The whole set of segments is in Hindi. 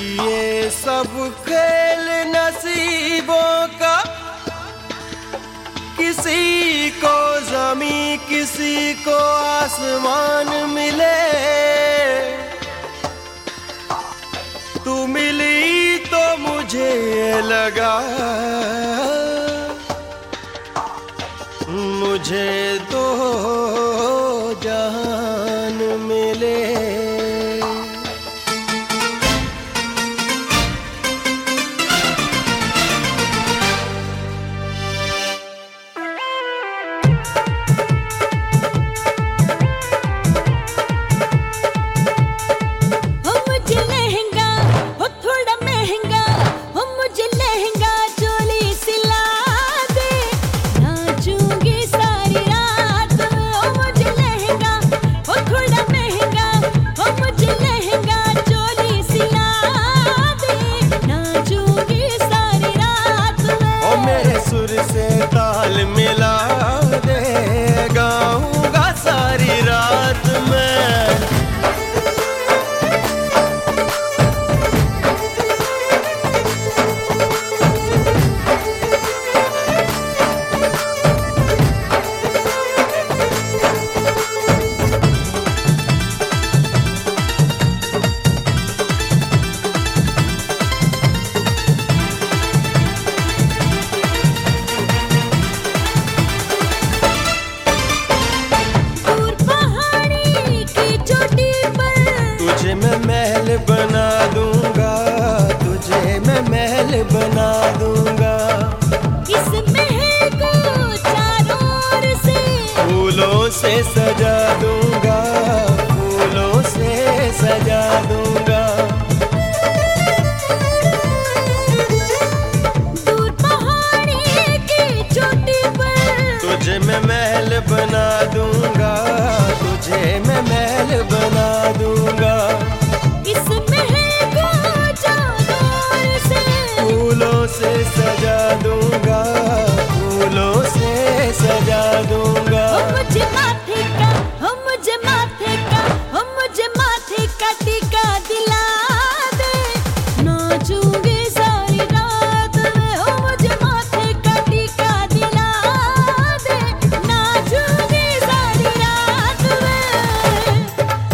ये सब खेल नसीबों का, किसी को जमीन किसी को आसमान मिले। तू मिली तो मुझे लगा मुझे तो जहान मिले। से ताल मिला दे, गाऊंगा सारी रात में। तुझे मैं महल बना दूंगा, तुझे मैं महल बना दूंगा। इस महल को चारों ओर से फूलों से सजा दूंगा, फूलों से सजा दूंगा। दूर पहाड़ी की चोटी पर तुझे मैं महल बना दूंगा, तुझे मैं महल बना दूंगा। इस महल को चारों ओर से फूलों से सजा दूंगा, फूलों से सजा दूंगा। मुझे माथे का, मुझे माथे का, मुझे माथे का टीका दिला दे, नाचूंगी सारी रात में। मुझे माथे का टीका दिला दे, नाचूंगी सारी रात में।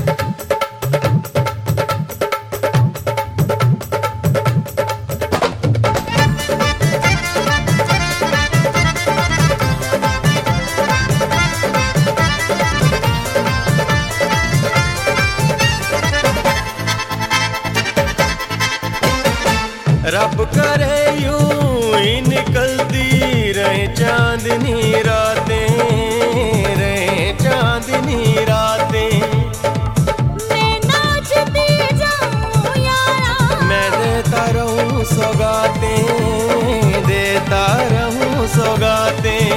रब करे यूं ही निकलती रहे चांदनी रातें, रहे चांदनी रातें। मैं नाचती जाऊं यारा, मैं देता रहूं सौगातें, देता रहूं सौगातें।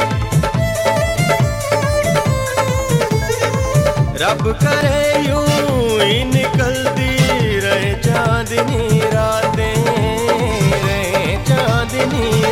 रब करे यूं ही निकलती रहे चांदनी रातें, रहे चांदनी